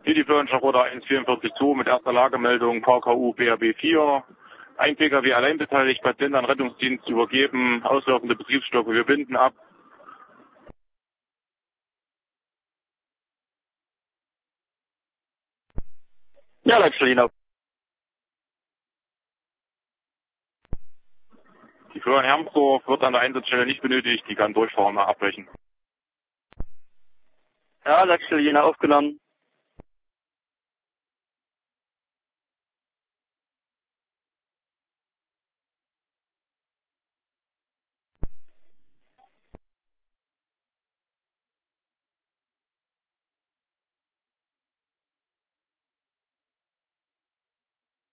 Hier die Florian-Schroder 1442 mit erster Lagemeldung VKU BRB 4. Ein Pkw allein beteiligt, Patient an Rettungsdienst übergeben, auslaufende Betriebsstoffe, wir binden ab. Ja, Leipzig. Die Florian Hermsdorf wird an der Einsatzstelle nicht benötigt, die kann durchfahren, nach abbrechen. Ja, Leipzig aufgenommen.